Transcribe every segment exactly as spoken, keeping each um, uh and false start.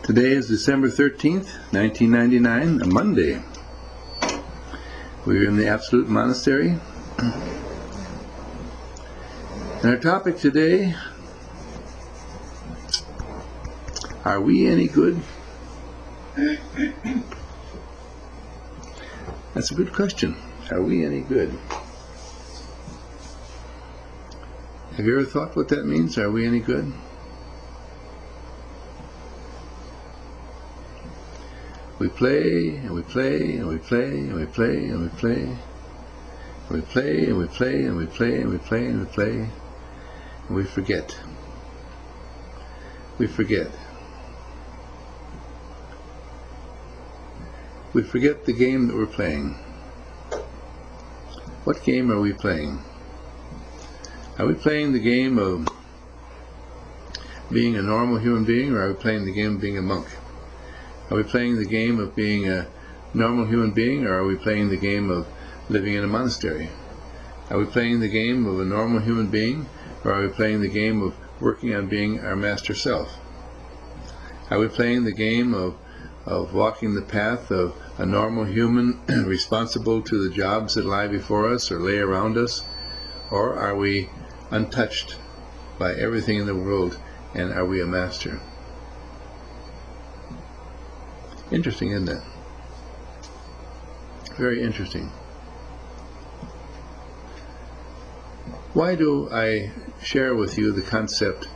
Today is December thirteenth, nineteen ninety-nine, a Monday. We're in the Absolute Monastery. And our topic today, are we any good? That's a good question. Are we any good? Have you ever thought what that means? Are we any good? We play, and we play, and we play, and we play, and we play, and we play, and we play, and we play, and we play, and we play, and we forget. We forget. We forget the game that we're playing. What game are we playing? Are we playing the game of being a normal human being, or are we playing the game of being a monk? Are we playing the game of being a normal human being, or are we playing the game of living in a monastery? Are we playing the game of a normal human being, or are we playing the game of working on being our master self? Are we playing the game of, of walking the path of a normal human responsible to the jobs that lie before us or lay around us? Or are we untouched by everything in the world, and are we a master? Interesting, isn't it? Very interesting. Why do I share with you the concept,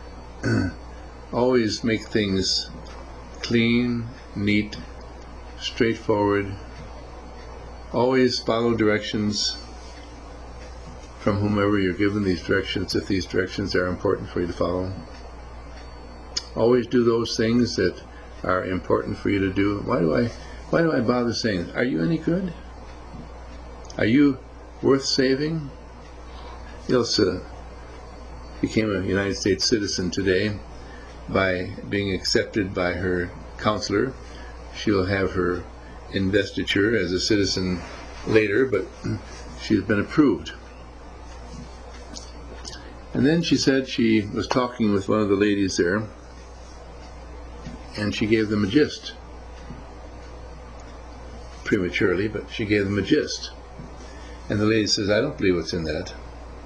always make things clean, neat, straightforward, always follow directions from whomever you're given these directions, if these directions are important for you to follow. Always do those things that are important for you to do. Why do I why do I bother saying, are you any good? Are you worth saving? Ilsa became a United States citizen today by being accepted by her counselor. She'll have her investiture as a citizen later, but she's been approved. And then she said she was talking with one of the ladies there, and she gave them a gist. Prematurely, but she gave them a gist. And the lady says, I don't believe what's in that.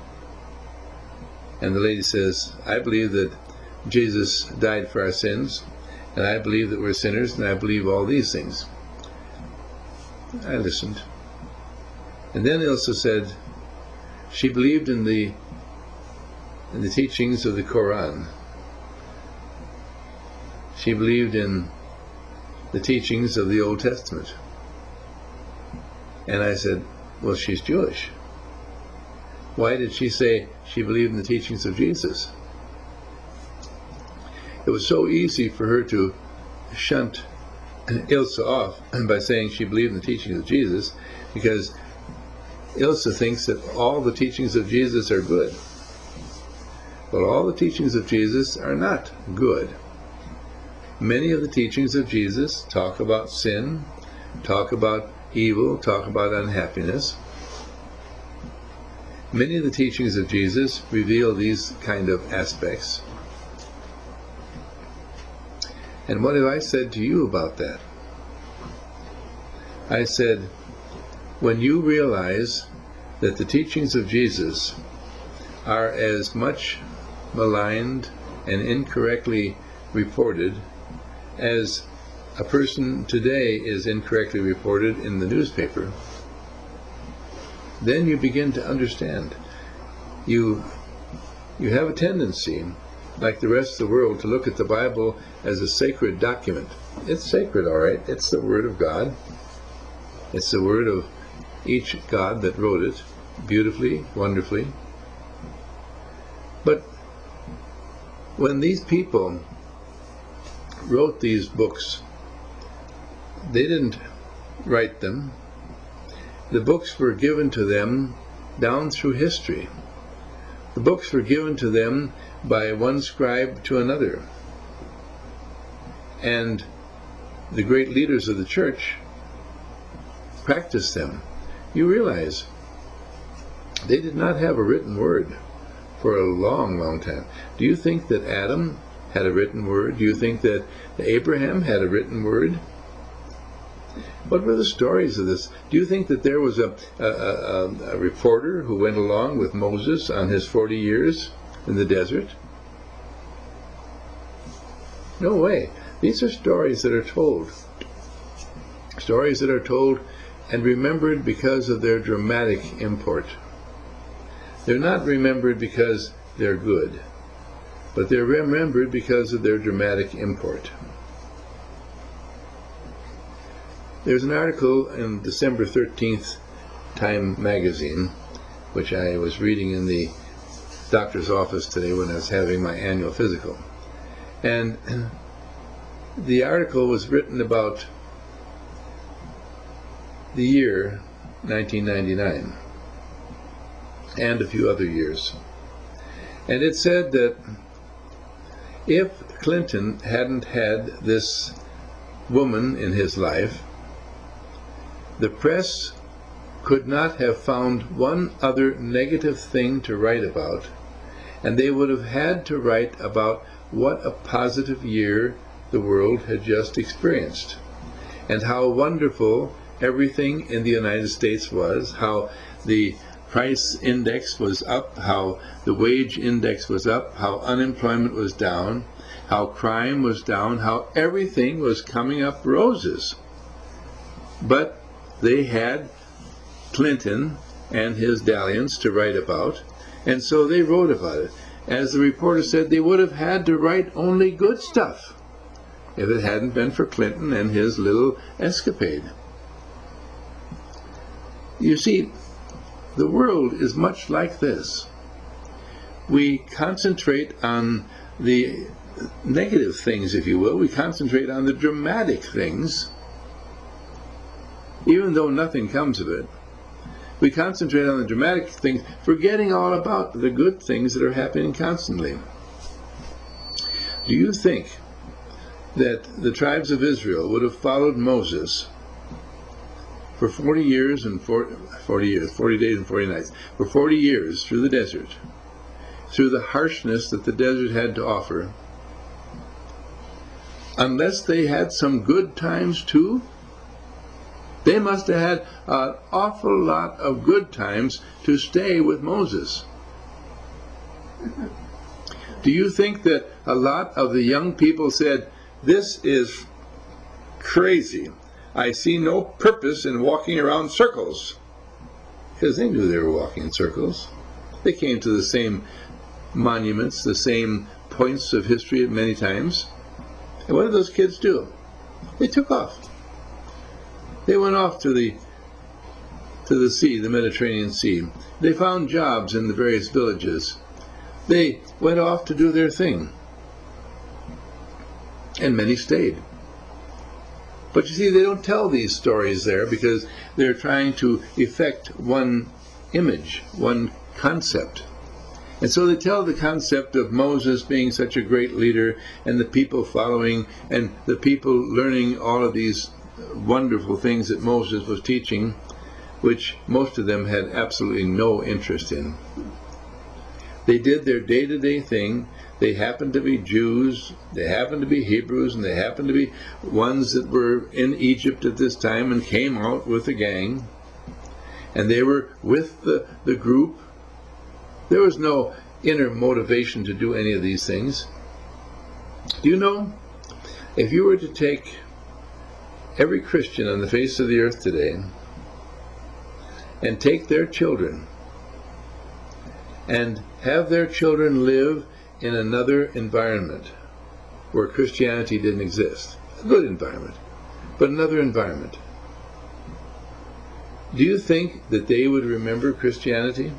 And the lady says, I believe that Jesus died for our sins, and I believe that we're sinners, and I believe all these things. I listened. And then Ilsa said, she believed in the in the teachings of the Quran. She believed in the teachings of the Old Testament. And I said, well, she's Jewish. Why did she say she believed in the teachings of Jesus? It was so easy for her to shunt Ilsa off by saying she believed in the teachings of Jesus, because Ilsa thinks that all the teachings of Jesus are good. But all the teachings of Jesus are not good. Many of the teachings of Jesus talk about sin, talk about evil, talk about unhappiness. Many of the teachings of Jesus reveal these kind of aspects. And what have I said to you about that? I said, when you realize that the teachings of Jesus are as much maligned and incorrectly reported as a person today is incorrectly reported in the newspaper, then you begin to understand. You, you have a tendency, like the rest of the world, to look at the Bible as a sacred document. It's sacred, all right. It's the Word of God. It's the Word of each God that wrote it, beautifully, wonderfully. But when these people wrote these books, they didn't write them. The books were given to them down through history. The books were given to them by one scribe to another. And the great leaders of the church practiced them. You realize they did not have a written word for a long, long time. Do you think that Adam had a written word? Do you think that Abraham had a written word? What were the stories of this? Do you think that there was a, a, a, a reporter who went along with Moses on his forty years in the desert? No way. These are stories that are told. Stories that are told and remembered because of their dramatic import. They're not remembered because they're good, but they're remembered because of their dramatic import. There's an article in December thirteenth Time magazine, which I was reading in the doctor's office today when I was having my annual physical. And the article was written about the year nineteen ninety-nine and a few other years. And it said that if Clinton hadn't had this woman in his life, the press could not have found one other negative thing to write about, and they would have had to write about what a positive year the world had just experienced, and how wonderful everything in the United States was, how the price index was up, how the wage index was up, how unemployment was down, how crime was down, how everything was coming up roses. But they had Clinton and his dalliance to write about, and so they wrote about it. As the reporter said, they would have had to write only good stuff if it hadn't been for Clinton and his little escapade. You see, the world is much like this. We concentrate on the negative things, if you will. We concentrate on the dramatic things, even though nothing comes of it. We concentrate on the dramatic things, forgetting all about the good things that are happening constantly. Do you think that the tribes of Israel would have followed Moses for forty years and forty, forty years, forty days and forty nights, for forty years through the desert, through the harshness that the desert had to offer, unless they had some good times too? They must have had an awful lot of good times to stay with Moses. Do you think that a lot of the young people said, "This is crazy. I see no purpose in walking around circles"? Because they knew they were walking in circles. They came to the same monuments, the same points of history many times. And what did those kids do? They took off. They went off to the to the sea, the Mediterranean Sea. They found jobs in the various villages. They went off to do their thing. And many stayed. But you see, they don't tell these stories there because they're trying to effect one image, one concept. And so they tell the concept of Moses being such a great leader and the people following and the people learning all of these wonderful things that Moses was teaching, which most of them had absolutely no interest in. They did their day-to-day thing. They happened to be Jews, they happened to be Hebrews, and they happened to be ones that were in Egypt at this time and came out with a gang. And they were with the, the group. There was no inner motivation to do any of these things. Do you know, if you were to take every Christian on the face of the earth today and take their children and have their children live in another environment where Christianity didn't exist, a good environment, but another environment, do you think that they would remember Christianity?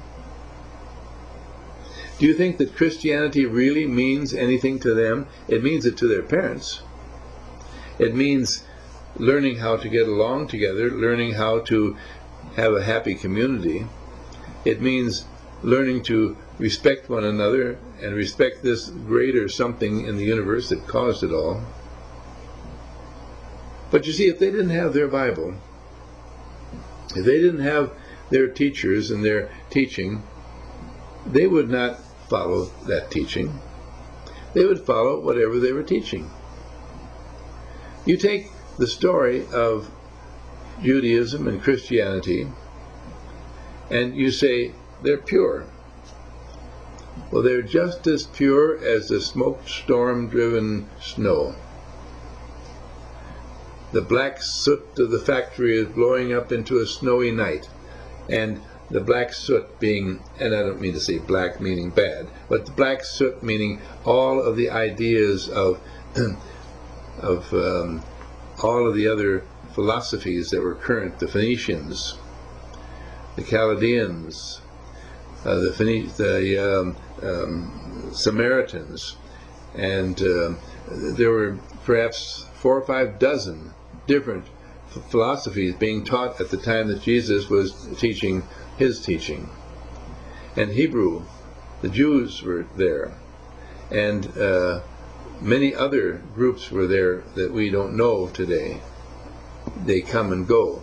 Do you think that Christianity really means anything to them? It means it to their parents. It means learning how to get along together, learning how to have a happy community. It means learning to respect one another and respect this greater something in the universe that caused it all. But you see, if they didn't have their Bible, if they didn't have their teachers and their teaching, they would not follow that teaching. They would follow whatever they were teaching. You take the story of Judaism and Christianity, and you say they're pure. Well, they're just as pure as the smoke storm-driven snow. The black soot of the factory is blowing up into a snowy night, and the black soot being, and I don't mean to say black meaning bad, but the black soot meaning all of the ideas of of um, all of the other philosophies that were current, the Phoenicians, the Chaldeans, uh, the, Phoenic the um, um, Samaritans, and uh, there were perhaps four or five dozen different philosophies being taught at the time that Jesus was teaching his teaching. And Hebrew, the Jews were there, and uh, many other groups were there that we don't know today. They come and go.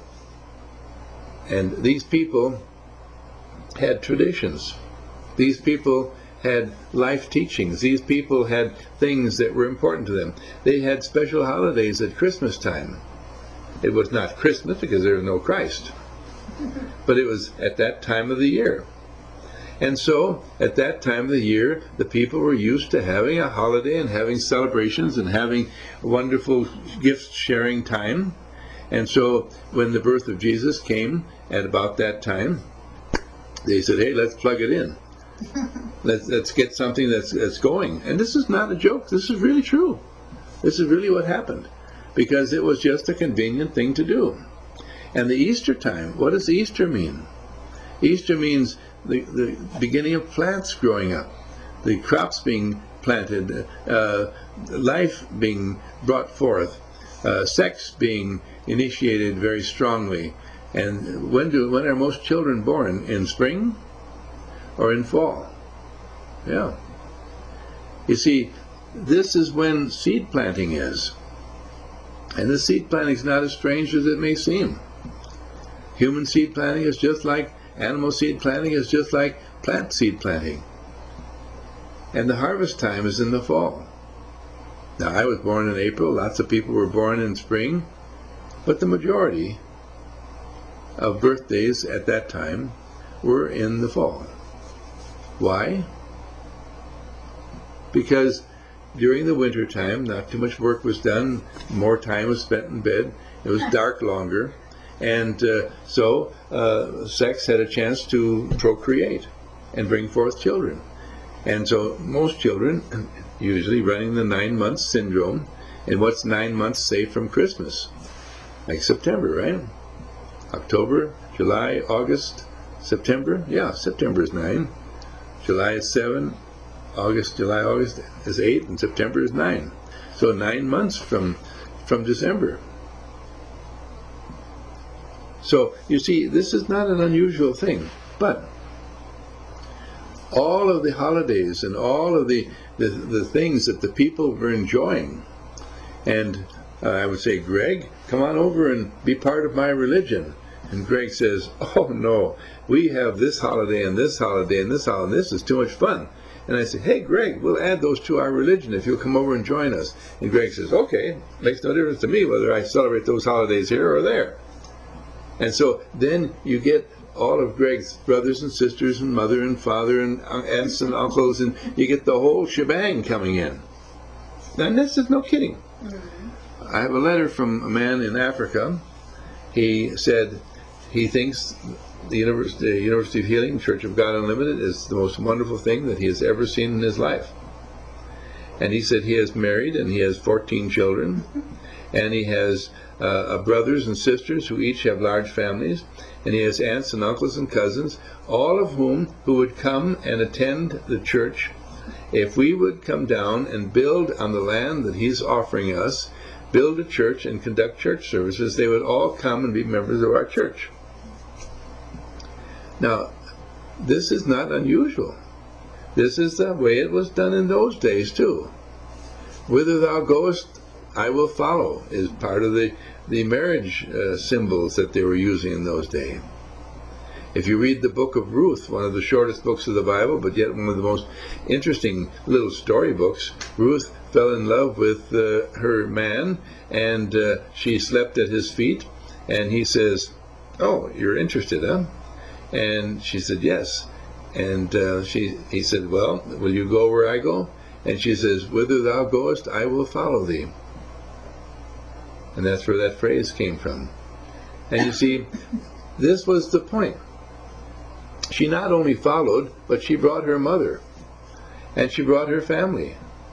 And these people had traditions. These people had life teachings. These people had things that were important to them. They had special holidays at Christmas time. It was not Christmas because there was no Christ, but it was at that time of the year. And so, at that time of the year, the people were used to having a holiday and having celebrations and having wonderful gift-sharing time. And so, when the birth of Jesus came at about that time, they said, hey, let's plug it in. Let's, let's get something that's, that's going. And this is not a joke. This is really true. This is really what happened. Because it was just a convenient thing to do. And the Easter time, what does Easter mean? Easter means the, the beginning of plants growing up, the crops being planted, uh, life being brought forth, uh, sex being initiated very strongly. And when do when are most children born? In spring or in fall? Yeah. You see, this is when seed planting is. And the seed planting is not as strange as it may seem. Human seed planting is just like animal seed planting, is just like plant seed planting. And the harvest time is in the fall. Now, I was born in April. Lots of people were born in spring. But the majority of birthdays at that time were in the fall. Why? Because during the winter time, not too much work was done, more time was spent in bed, it was dark longer, and uh, so uh, sex had a chance to procreate and bring forth children. And so most children, usually running the nine months syndrome, and what's nine months safe from Christmas? Like September, right? October, July, August, September? Yeah, September is nine. July is seven. August, July, August is eight, and September is nine. So nine months from from December. So you see, this is not an unusual thing. But all of the holidays and all of the, the, the things that the people were enjoying, and uh, I would say, Greg, come on over and be part of my religion. And Greg says, oh no, we have this holiday and this holiday and this holiday, and this is too much fun. And I said, hey, Greg, we'll add those to our religion if you'll come over and join us. And Greg says, okay, makes no difference to me whether I celebrate those holidays here or there. And so then you get all of Greg's brothers and sisters and mother and father and aunts and uncles, and you get the whole shebang coming in. And this is no kidding. Mm-hmm. I have a letter from a man in Africa. He said he thinks The University, the University of Healing, Church of God Unlimited, is the most wonderful thing that he has ever seen in his life. And he said he has married and he has fourteen children, and he has uh, brothers and sisters who each have large families, and he has aunts and uncles and cousins, all of whom who would come and attend the church if we would come down and build on the land that he's offering us, build a church and conduct church services. They would all come and be members of our church. Now, this is not unusual. This is the way it was done in those days, too. Whither thou goest, I will follow, is part of the, the marriage uh, symbols that they were using in those days. If you read the book of Ruth, one of the shortest books of the Bible, but yet one of the most interesting little storybooks, Ruth fell in love with uh, her man, and uh, she slept at his feet, and he says, "Oh, you're interested, huh?" And she said, "Yes." And uh, she, he said, "Well, will you go where I go?" And she says, "Whither thou goest, I will follow thee." And that's where that phrase came from. And you see, this was the point. She not only followed, but she brought her mother, and she brought her family,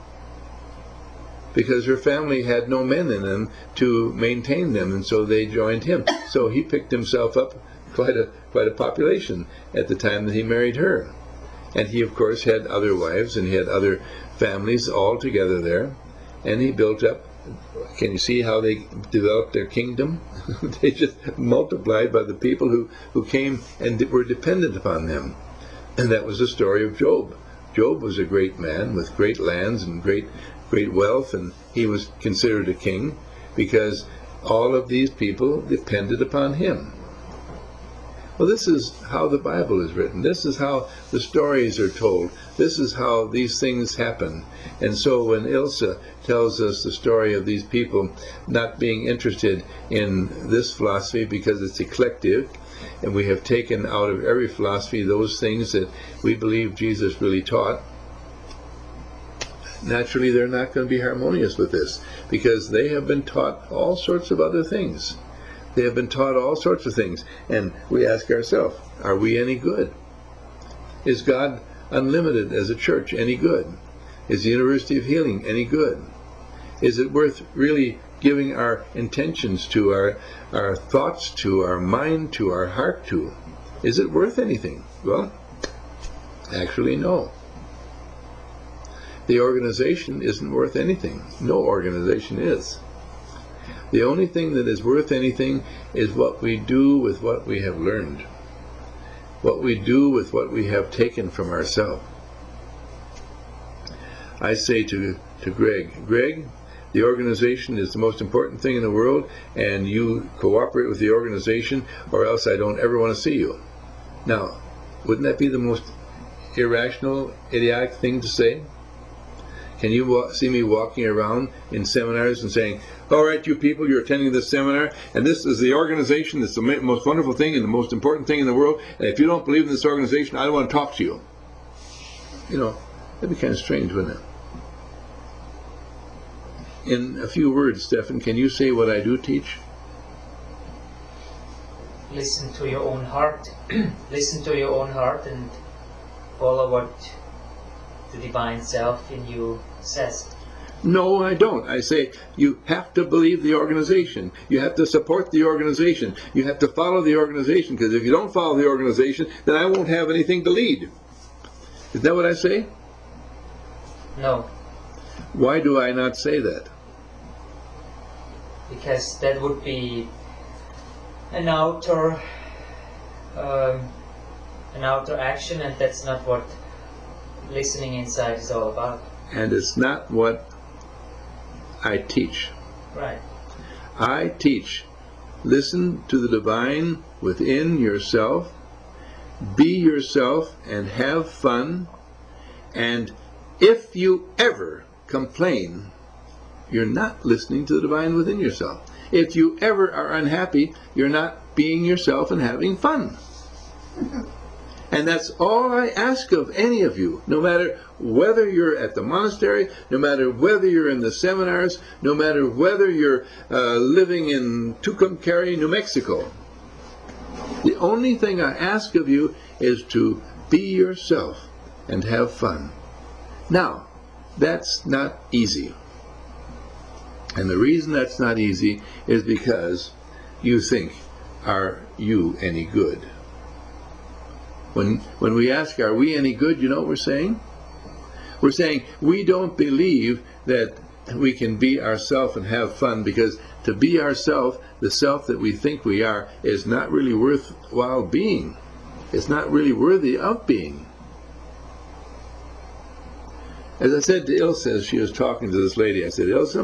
because her family had no men in them to maintain them, and so they joined him. So he picked himself up quite a quite a population at the time that he married her. And he, of course, had other wives, and he had other families all together there, and he built up. Can you see how they developed their kingdom? They just multiplied by the people who, who came and were dependent upon them. And that was the story of Job. Job was a great man with great lands and great great wealth, and he was considered a king because all of these people depended upon him. Well, this is how the Bible is written. This is how the stories are told. This is how these things happen. And so when Ilse tells us the story of these people not being interested in this philosophy because it's eclectic, and we have taken out of every philosophy those things that we believe Jesus really taught, naturally they're not going to be harmonious with this, because they have been taught all sorts of other things. They have been taught all sorts of things, and we ask ourselves, are we any good? Is God Unlimited as a church any good? Is the University of Healing any good? Is it worth really giving our intentions to, our, our thoughts to, our mind to, our heart to? Is it worth anything? Well, actually no. The organization isn't worth anything. No organization is. The only thing that is worth anything is what we do with what we have learned, what we do with what we have taken from ourselves. I say to, to Greg, Greg, the organization is the most important thing in the world, and you cooperate with the organization or else I don't ever want to see you. Now, wouldn't that be the most irrational, idiotic thing to say? Can you walk, see me walking around in seminars and saying, "All right, you people, you're attending this seminar, and this is the organization that's the most wonderful thing and the most important thing in the world, and if you don't believe in this organization, I don't want to talk to you." You know, that'd be kind of strange, wouldn't it? In a few words, Stephan, can you say what I do teach? Listen to your own heart. Listen to your own heart and follow what the divine self in you says. No, I don't. I say you have to believe the organization. You have to support the organization. You have to follow the organization, because if you don't follow the organization, then I won't have anything to lead. Is that what I say? No. Why do I not say that? Because that would be an outer, um, an outer action, and that's not what listening inside is all about. And it's not what I teach. Right. I teach, listen to the divine within yourself, be yourself and have fun, and if you ever complain, you're not listening to the divine within yourself. If you ever are unhappy, you're not being yourself and having fun. And that's all I ask of any of you, no matter whether you're at the monastery, no matter whether you're in the seminars, no matter whether you're uh, living in Tucumcari, New Mexico. The only thing I ask of you is to be yourself and have fun. Now, that's not easy. And the reason that's not easy is because you think, are you any good? When, when we ask, are we any good, you know what we're saying? We're saying we don't believe that we can be ourselves and have fun, because to be ourselves, the self that we think we are, is not really worthwhile being. It's not really worthy of being. As I said to Ilse as she was talking to this lady, I said, Ilse,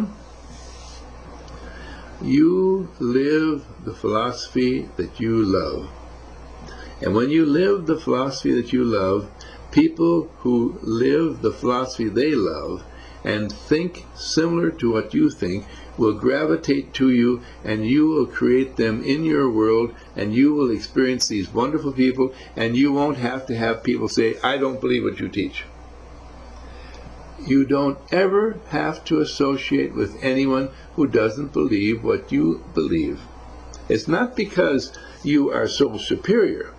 you live the philosophy that you love. And when you live the philosophy that you love, people who live the philosophy they love and think similar to what you think will gravitate to you, and you will create them in your world, and you will experience these wonderful people, and you won't have to have people say, I don't believe what you teach. You don't ever have to associate with anyone who doesn't believe what you believe. It's not because you are so superior.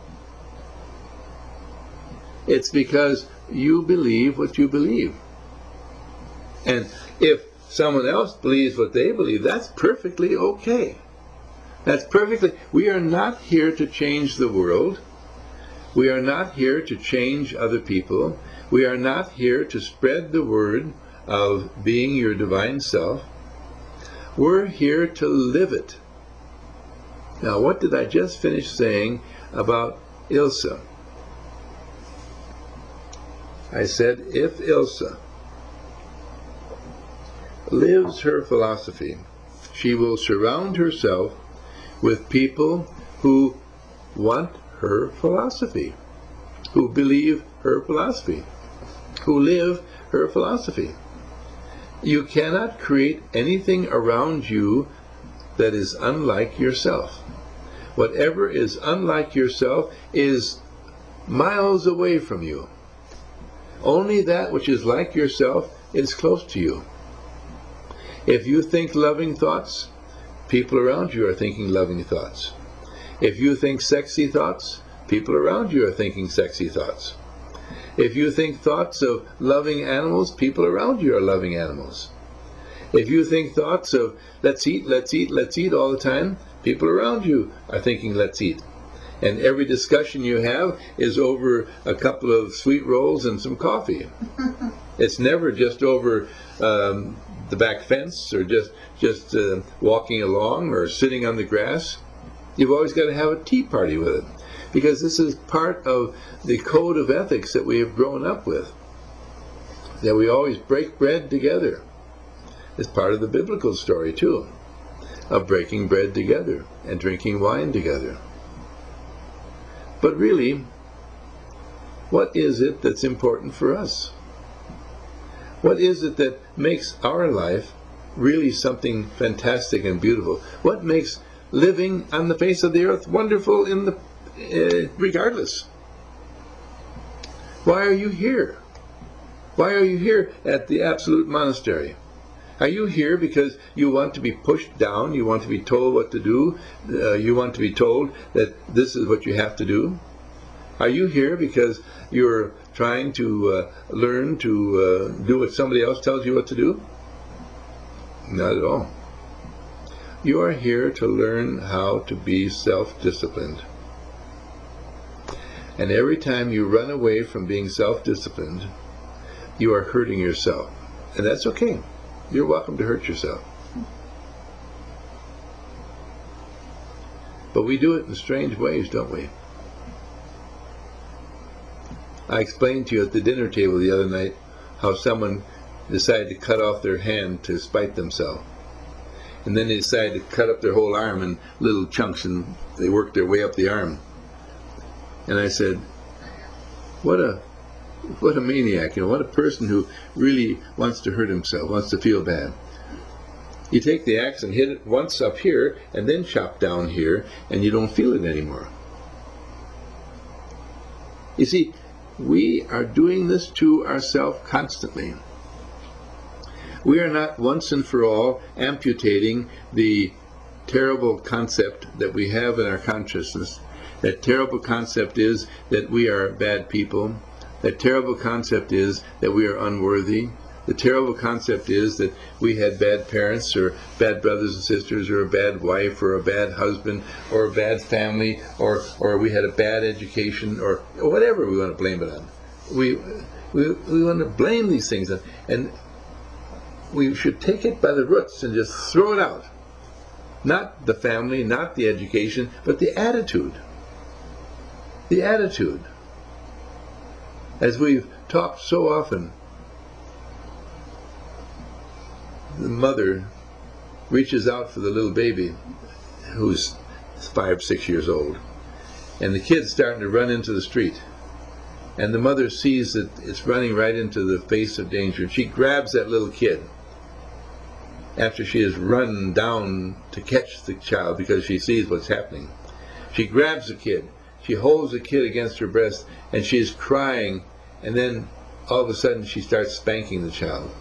It's because you believe what you believe. And if someone else believes what they believe, that's perfectly okay. That's perfectly... We are not here to change the world. We are not here to change other people. We are not here to spread the word of being your divine self. We're here to live it. Now, what did I just finish saying about Ilsa? I said, if Ilsa lives her philosophy, she will surround herself with people who want her philosophy, who believe her philosophy, who live her philosophy. You cannot create anything around you that is unlike yourself. Whatever is unlike yourself is miles away from you. Only that which is like yourself is close to you. If you think loving thoughts, people around you are thinking loving thoughts. If you think sexy thoughts, people around you are thinking sexy thoughts. If you think thoughts of loving animals, people around you are loving animals. If you think thoughts of let's eat, let's eat, let's eat all the time, people around you are thinking let's eat. And every discussion you have is over a couple of sweet rolls and some coffee. It's never just over um, the back fence or just, just uh, walking along or sitting on the grass. You've always got to have a tea party with it, because this is part of the code of ethics that we have grown up with, that we always break bread together. It's part of the biblical story too, of breaking bread together and drinking wine together. But really, what is it that's important for us? What is it that makes our life really something fantastic and beautiful? What makes living on the face of the earth wonderful in the uh, regardless? Why are you here? Why are you here at the Absolute Monastery? Are you here because you want to be pushed down, you want to be told what to do, uh, you want to be told that this is what you have to do? Are you here because you're trying to uh, learn to uh, do what somebody else tells you what to do? Not at all. You are here to learn how to be self-disciplined. And every time you run away from being self-disciplined, you are hurting yourself. And that's okay. You're welcome to hurt yourself. But we do it in strange ways, don't we? I explained to you at the dinner table the other night how someone decided to cut off their hand to spite themselves. And then they decided to cut up their whole arm in little chunks, and they worked their way up the arm. And I said, what a what a maniac, you know, what a person who really wants to hurt himself, wants to feel bad. You take the axe and hit it once up here, and then chop down here, and you don't feel it anymore. You see, we are doing this to ourselves constantly. We are not once and for all amputating the terrible concept that we have in our consciousness. That terrible concept is that we are bad people. That terrible concept is that we are unworthy. The terrible concept is that we had bad parents or bad brothers and sisters or a bad wife or a bad husband or a bad family or, or we had a bad education or, or whatever we want to blame it on. We, we, we want to blame these things on, and we should take it by the roots and just throw it out. Not the family, not the education, but the attitude. The attitude. As we've talked so often, the mother reaches out for the little baby who's five, six years old, and the kid's starting to run into the street. And the mother sees that it's running right into the face of danger. She grabs that little kid after she has run down to catch the child because she sees what's happening. She grabs the kid. She holds the kid against her breast, and she is crying, and then all of a sudden she starts spanking the child.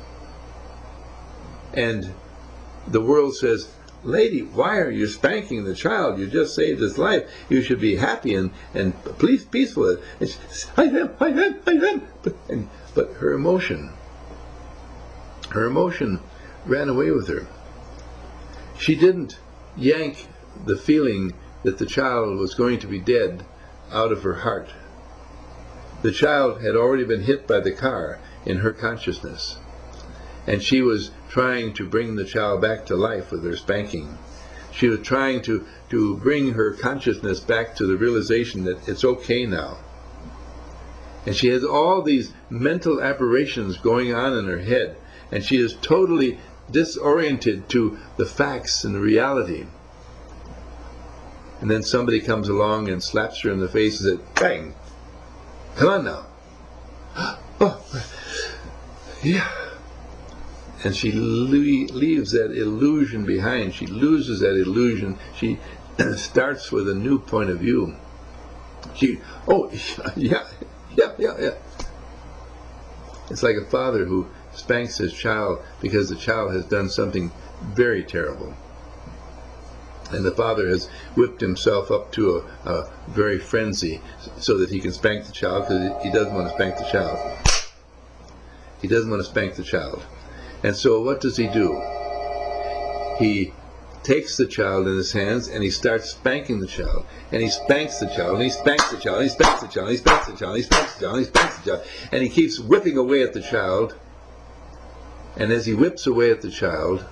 And the world says, "Lady, why are you spanking the child? You just saved his life. You should be happy and, and please, peaceful." And she says, I am, I am, I am. But, and, but her emotion, her emotion ran away with her. She didn't yank the feeling that the child was going to be dead out of her heart. The child had already been hit by the car in her consciousness, and she was trying to bring the child back to life with her spanking. She was trying to, to bring her consciousness back to the realization that it's okay now. And she has all these mental aberrations going on in her head, and she is totally disoriented to the facts and the reality. And then somebody comes along and slaps her in the face and says, "Bang! Come on now." Oh, yeah. And she le leaves that illusion behind. She loses that illusion. She starts with a new point of view. She, oh, yeah, yeah, yeah, yeah. It's like a father who spanks his child because the child has done something very terrible. And the father has whipped himself up to a, a very frenzy so that he can spank the child, because he doesn't want to spank the child. He doesn't want to spank the child. And so what does he do? He takes the child in his hands and he starts spanking the child. And he spanks the child, and he spanks the child, and he spanks the child, and he spanks the child, and he spanks the child, and he spanks the child. And he keeps whipping away at the child. And as he whips away at the child,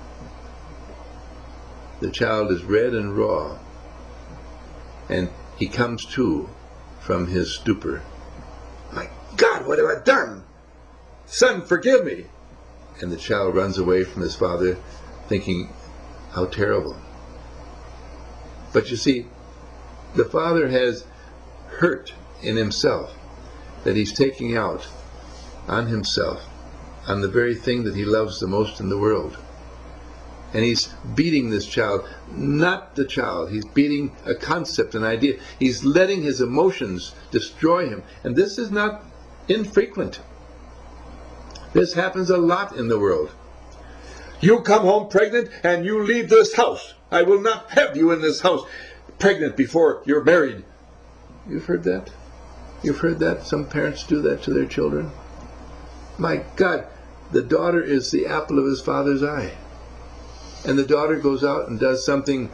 the child is red and raw, and he comes to from his stupor. "My God, what have I done? Son, forgive me!" And the child runs away from his father, thinking, how terrible. But you see, the father has hurt in himself that he's taking out on himself, on the very thing that he loves the most in the world. And he's beating this child, not the child. He's beating a concept, an idea. He's letting his emotions destroy him. And this is not infrequent. This happens a lot in the world. "You come home pregnant and you leave this house. I will not have you in this house pregnant before you're married." You've heard that? You've heard that? Some parents do that to their children. My God, the daughter is the apple of his father's eye. And the daughter goes out and does something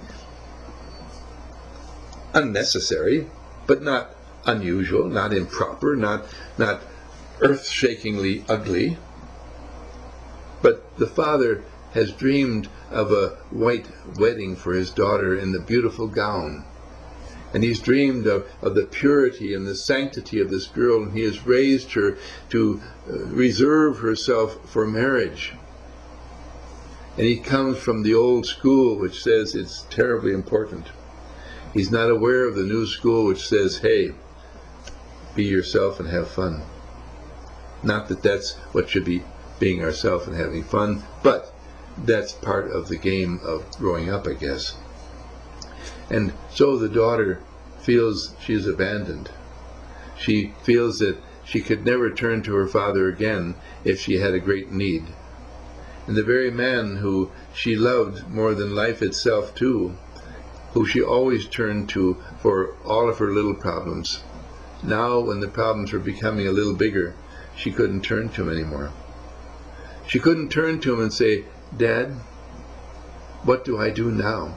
unnecessary, but not unusual, not improper, not, not earth-shakingly ugly. But the father has dreamed of a white wedding for his daughter in the beautiful gown. And he's dreamed of, of the purity and the sanctity of this girl, and he has raised her to uh, reserve herself for marriage. And he comes from the old school which says it's terribly important. He's not aware of the new school which says, hey, be yourself and have fun. Not that that's what should be being ourselves and having fun, but that's part of the game of growing up, I guess. And so the daughter feels she is abandoned. She feels that she could never turn to her father again if she had a great need. And the very man who she loved more than life itself too, who she always turned to for all of her little problems, now when the problems were becoming a little bigger, she couldn't turn to him anymore. She couldn't turn to him and say, "Dad, what do I do now?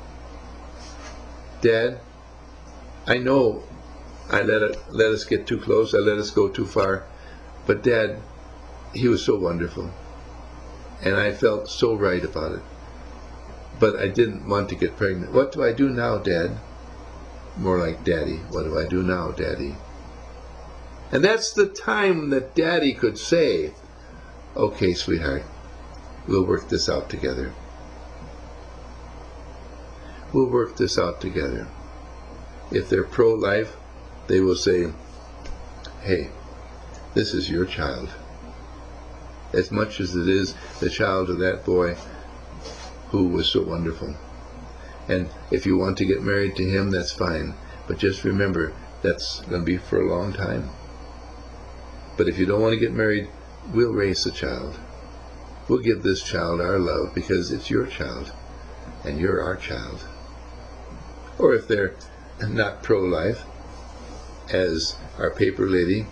Dad, I know I let it, let us get too close, I let us go too far, but Dad, he was so wonderful. And I felt so right about it. But I didn't want to get pregnant. What do I do now, Dad?" More like, "Daddy, what do I do now, Daddy?" And that's the time that Daddy could say, "Okay, sweetheart, we'll work this out together. We'll work this out together. If they're pro-life, they will say, hey, this is your child, as much as it is the child of that boy who was so wonderful. And if you want to get married to him, that's fine. But just remember, that's going to be for a long time. But if you don't want to get married, we'll raise the child. We'll give this child our love because it's your child and you're our child. Or if they're not pro-life, as our paper lady,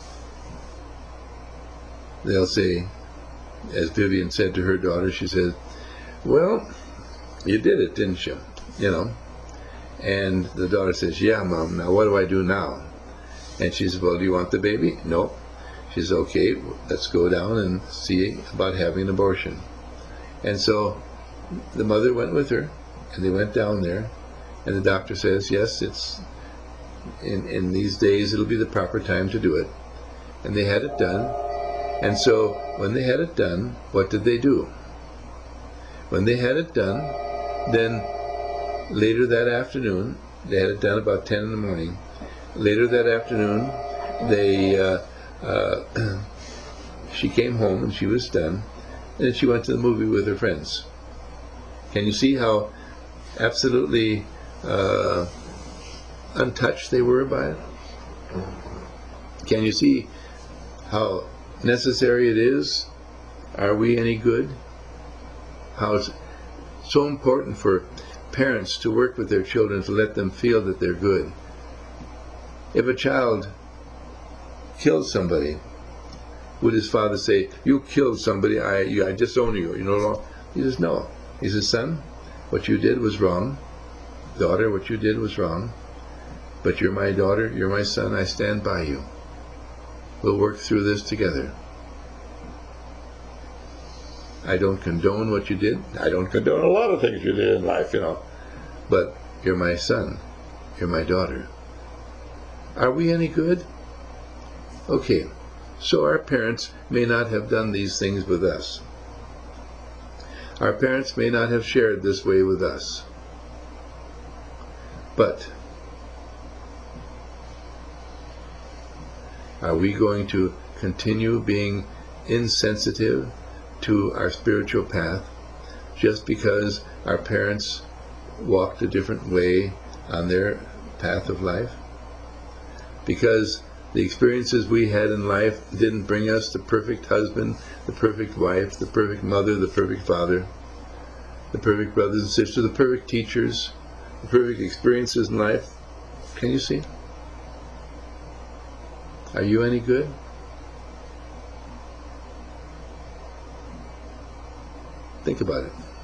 they'll say, as Vivian said to her daughter, she said, well, you did it, didn't you? You know. And the daughter says, yeah, Mom, now what do I do now? And she says, well, do you want the baby? No. She says, okay, let's go down and see about having an abortion. And so the mother went with her, and they went down there, and the doctor says, yes, it's in, in these days it'll be the proper time to do it. And they had it done. And so when they had it done, what did they do? When they had it done, then later that afternoon, they had it done about ten in the morning. Later that afternoon, they uh, uh, she came home and she was done, and then she went to the movie with her friends. Can you see how absolutely uh, untouched they were by it? Can you see how necessary it is? Are we any good? How it's so important for parents to work with their children to let them feel that they're good. If a child kills somebody, would his father say, you killed somebody, I, you, I disown you, you know? He says, no. He says, son, what you did was wrong. Daughter, what you did was wrong. But you're my daughter, you're my son, I stand by you. We'll work through this together. I don't condone what you did. I don't condone a lot of things you did in life, you know. But you're my son. You're my daughter. Are we any good? Okay, so our parents may not have done these things with us. Our parents may not have shared this way with us. But are we going to continue being insensitive to our spiritual path just because our parents walked a different way on their path of life? Because the experiences we had in life didn't bring us the perfect husband, the perfect wife, the perfect mother, the perfect father, the perfect brothers and sisters, the perfect teachers, the perfect experiences in life. Can you see? Are you any good? Think about it.